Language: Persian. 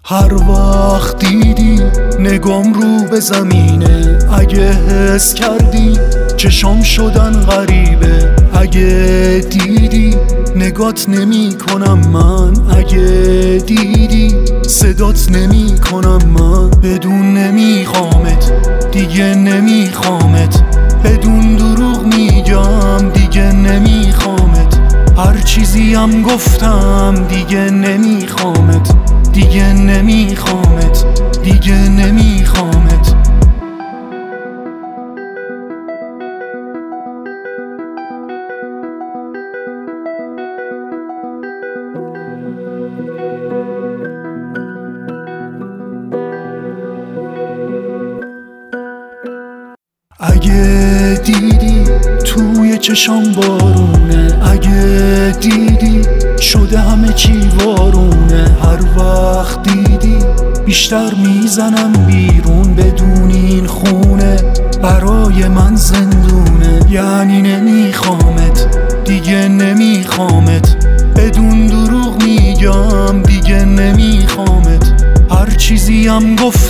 هر وقت دیدی نگام رو به زمینه، اگه حس کردی چشام شدن غریبه، اگه دیدی نگات نمی کنم من، اگه دیدی صدات نمی کنم من، بدون نمیخوامت دیگه نمیخوامت، بدون دروغ میگم دیگه نمیخوامت، هر چیزیم گفتم دیگه نمیخوامت، دیگه نمیخوامت، دیگه نمیخوامت. اگه دیدی توی چشام بارونه، اگه دیدی شده همه چی وارونه، هر وقت دیدی بیشتر میزنم بیرون، بدون این خونه برای من زندونه، یعنی نمیخوامت دیگه نمیخوامت، بدون دروغ میگم دیگه نمیخوامت، هر چیزیم گفت